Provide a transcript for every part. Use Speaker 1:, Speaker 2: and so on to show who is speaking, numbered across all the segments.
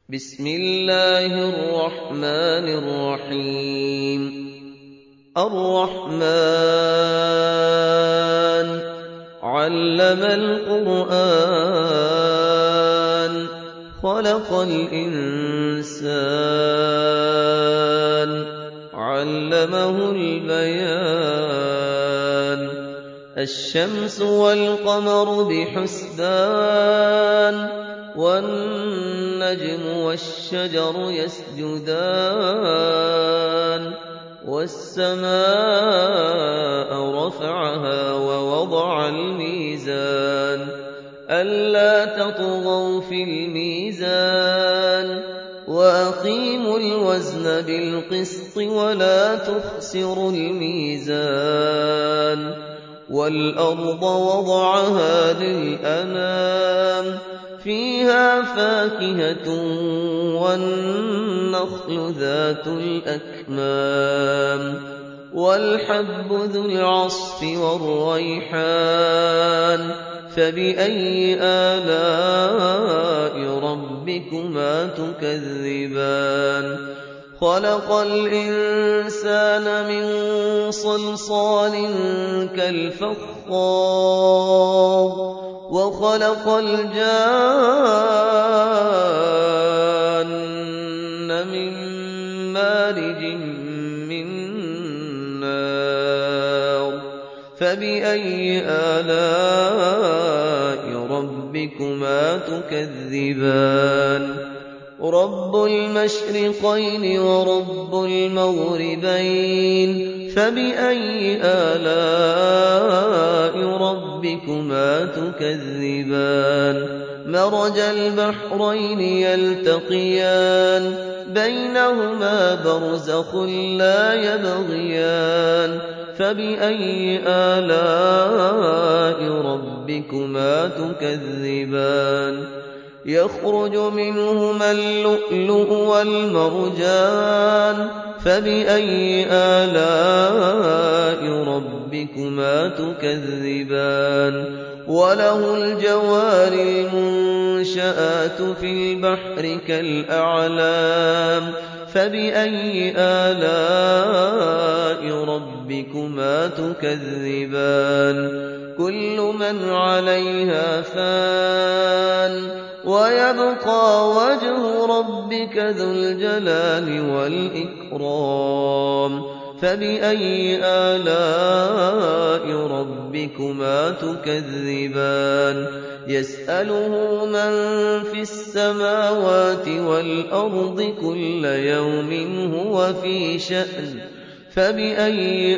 Speaker 1: بسم الله الرحمن الرحيم الرحمن علم القرآن خلق الإنسان علمه البيان الشمس والقمر بحسبان والنجم والشجر يسجدان والسماء رفعها ووضع الميزان ألا تطغوا في الميزان وأقيموا الوزن بالقسط ولا تخسروا الميزان والأرض وضعها للأنام فيها فاكهة والنخل ذات الأكمام والحب ذو العصف والريحان فبأي آلاء ربكما تكذبان خلق الإنسان من صلصال كالفخار وخلق الجان من مارج من نار فبأي آلاء ربكما تكذبان رب المشرقين ورب المغربين فبأي آلاء ربكما تكذبان مرج البحرين يلتقيان بينهما برزخ لا يبغيان فبأي آلاء ربكما تكذبان يخرج منهما اللؤلؤ والمرجان فبأي آلاء ربكما تكذبان وله الجوار المنشآت في البحر كالأعلام فبأي آلاء ربكما تكذبان كل من عليها فان ويبقى وجه ربك ذو الجلال والإكرام فبأي آلاء ربكما تكذبان يسأله من في السماوات والأرض كل يوم هو في شأن فبأي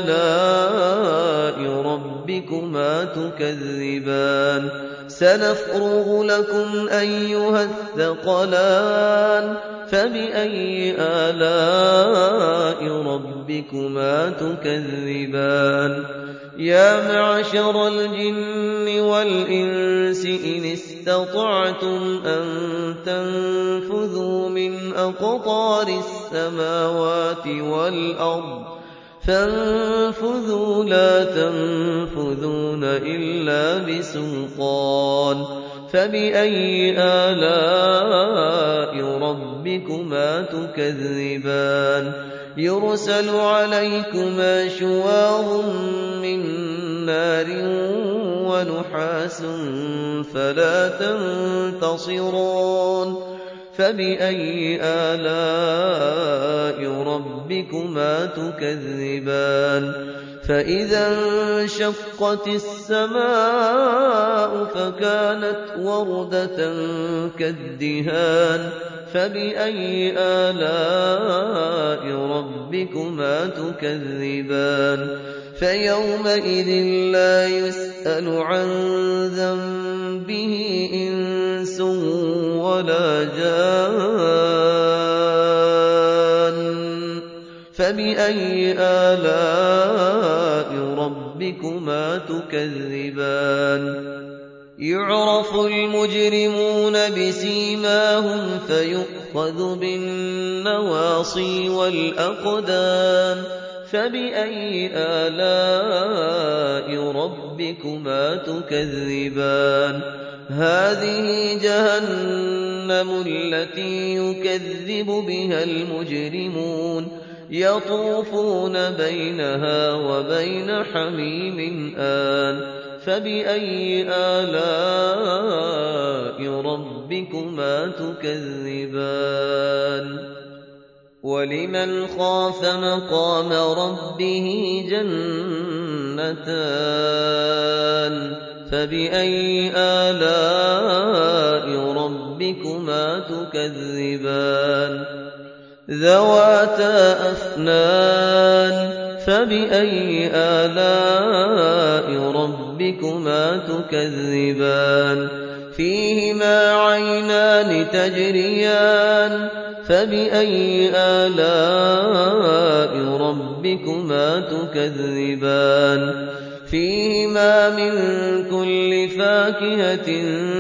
Speaker 1: آلاء ربكما تكذبان سنفرغ لكم أيها الثقلان فبأي آلاء ربكما تكذبان يا معشر الجن والإنس إن استطعتم أن تنفذوا من أقطار السماوات والأرض فانفذوا لا تنفذون إلا بسلطان فبأي آلاء ربكما تكذبان يرسل عليكما شواظ من نار ونحاس فلا تنتصران فبأي آلاء ربكما تكذبان فإذا انشقت السماء فكانت وردة كالدهان فبأي آلاء ربكما تكذبان فيومئذ لا يسأل عن ذنبه إنس ولا جان فبأي آلاء ربكما تكذبان يعرف المجرمون بسيماهم فيؤخذ بالنواصي والأقدام فبأي آلاء ربكما تكذبان هذه جهنم جهنم التي يكذب بها المجرمون يطوفون بينها وبين حميم آن فبأي آلاء ربكما تكذبان ولمن خاف مقام ربه جنتان فبأي آلاء ربكما تكذبان ذواتا أفنان فبأي آلاء ربكما تكذبان فيهما عينان تجريان فبأي آلاء ربكما تكذبان فيهما من كل فاكهة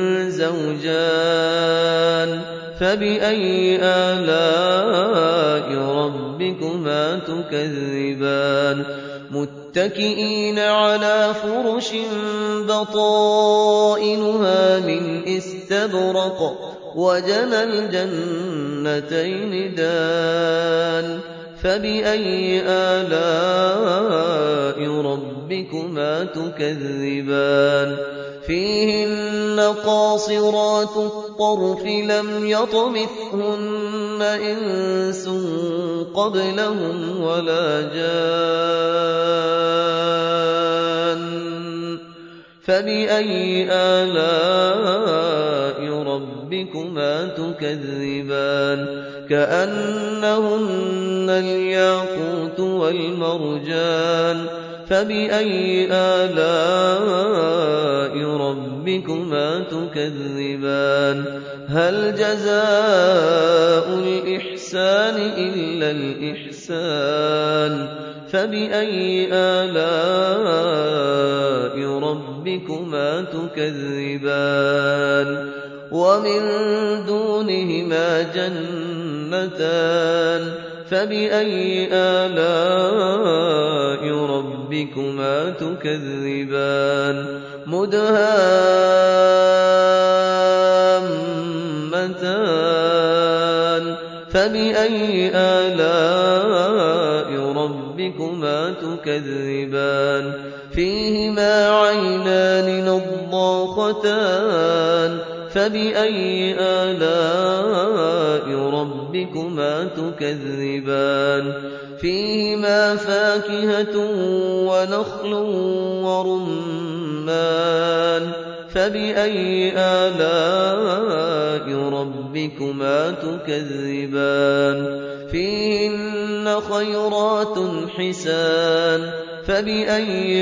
Speaker 1: زوجان فبأي آلاء ربكما تكذبان متكئين على فرش بطائنها من استبرق وجنى الجنتين دان فبأي آلاء ربكما تكذبان فيهن قاصرات الطرف لم يطمثهن إنس قبلهم ولا جان فبأي آلاء ربكما تكذبان كأنهن الياقوت والمرجان فبأي آلاء ربكما تكذبان هل جزاء الإحسان إلا الإحسان فبأي آلاء ربكما تكذبان ومن دونهما جنتان فبأي آلاء ربكما تكذبان مدهامتان فبأي آلاء ربكما تكذبان فيهما عينان نضاختان فبأي آلاء ربكما تكذبان فيهما فاكهة ونخل ورمان فبأي آلاء ربكما تكذبان فيهن خيرات حسان فبأي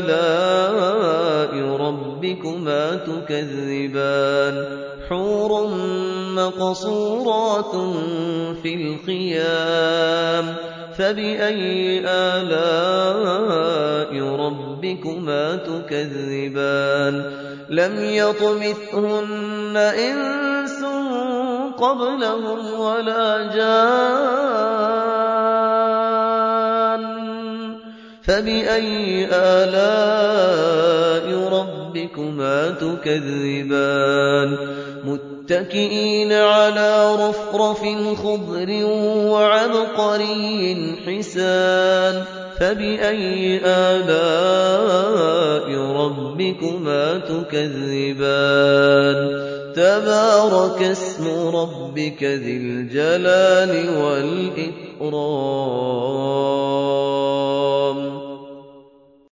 Speaker 1: آلاء ربكما تكذبان حور مقصورات في الخيام فبأي آلاء ربكما تكذبان لم يطمثهن إنس قبلهم ولا جان فبأي آلاء ربكما تكذبان متكئين على رفرف خضر وعبقري حسان فبأي آلاء ربكما تكذبان تبارك اسم ربك ذي الجلال والإكرام